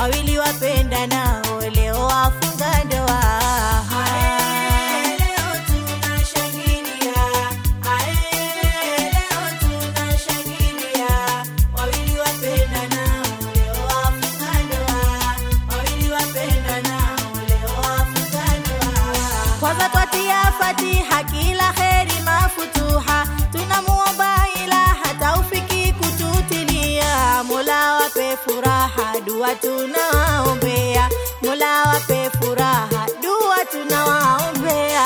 wawili wapendanao leo wafunga ndoa. Kwanza twatia Fatiha kila kheri mafutuha, tunamuomba Ilaha taufiki kututilia. Mola wape furaha, dua tunawaombea. Mola wape furaha, dua tunawaombea.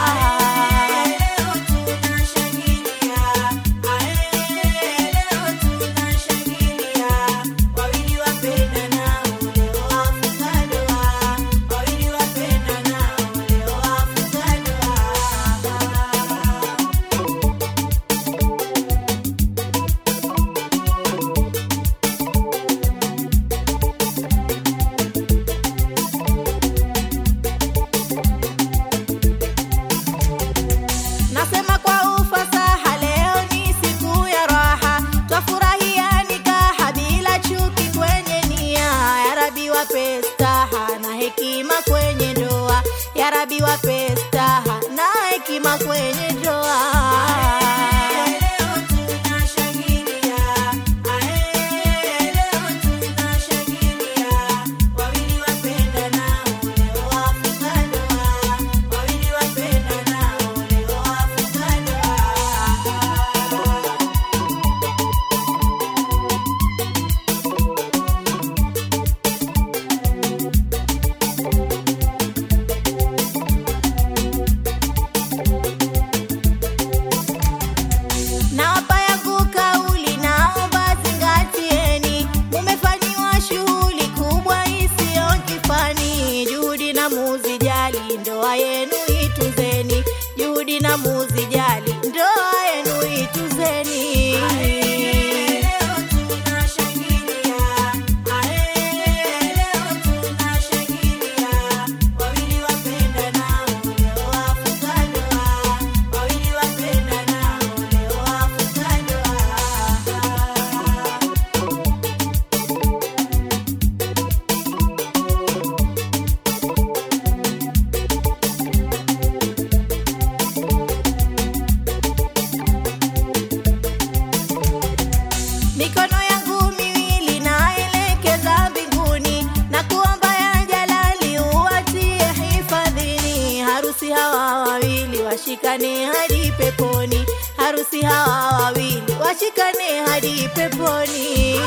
Nasema kwa ufasaha, leo ni siku ya raha, twafurahia nikaha bila chuki kwenye nia. Ya Rabbi wape staha na hekima kwenye ndoa. Ya Rabbi wape staha na hekima kwenye ndoa. Nawapa yangu kauli, naomba zingatieni. Mumefanyiwa shughuli kubwa isiyo kifani. Juhudi na muzijali, ndoa yenu ituzeni. Juhudi na muzijali, ndoa yenu ituzeni. Mikono yangu miwili naelekeza mbinguni, na kuomba ya Jalali uwatie hifadhini. Harusi hawa wawili washikane hadi peponi. Harusi hawa wawili washikane hadi peponi.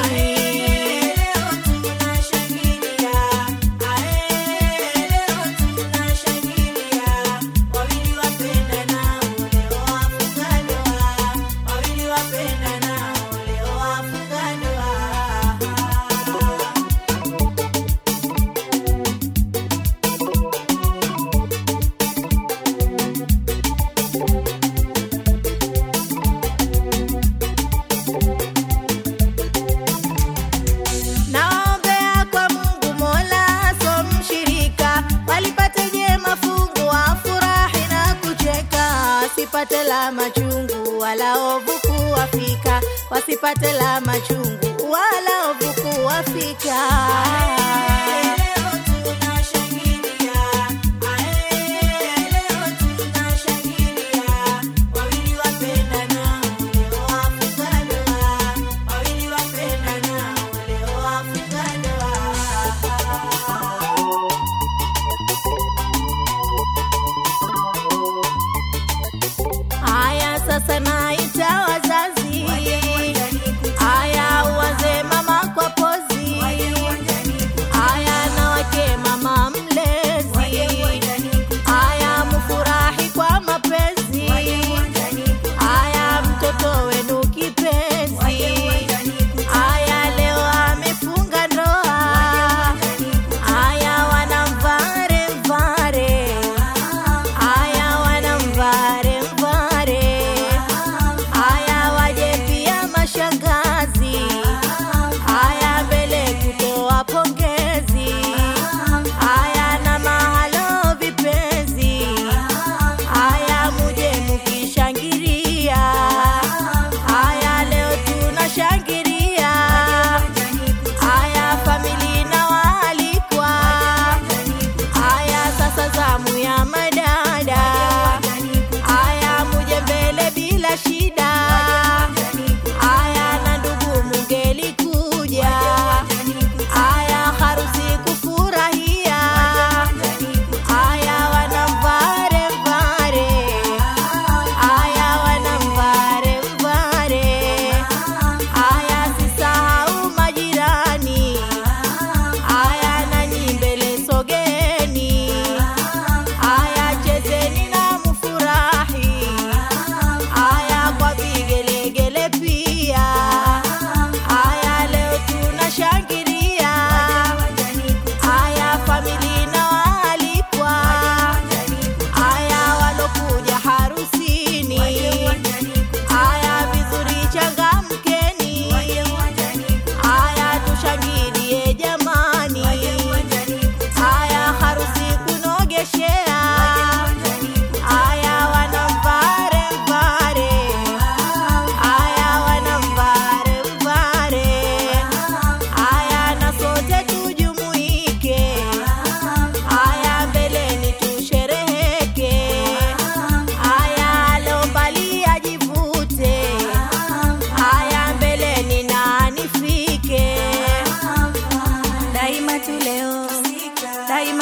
Naombea kwa Mungu Mola so mshirika, walipate jema fungu wafurahi na kucheka. Wasipate la machungu wala ovu kuwafika. Wasipate la machungu wala ovu kuwafika. Aya sasa naita wazazi, aya uanze mama kwa pozi, aya na wake mama mlezi, aya mufurahi kwa mapenzi, aya mtoto wenu kipenzi, aya leo amefunga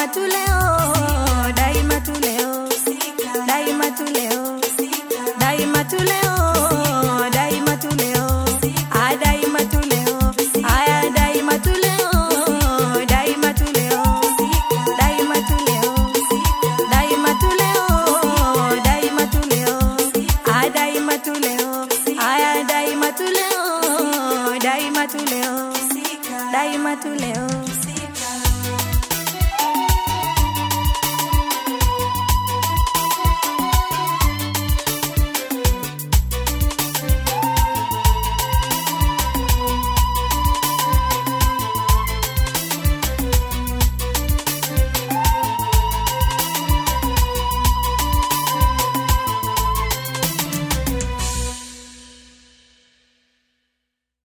daima tuleo, daima tuleo, daima tuleo, daima tuleo, daima tuleo, daima tuleo, daima tuleo, daima tuleo, daima tuleo, daima tuleo, daima tuleo, daima tuleo, daima tuleo, daima tuleo, daima tuleo.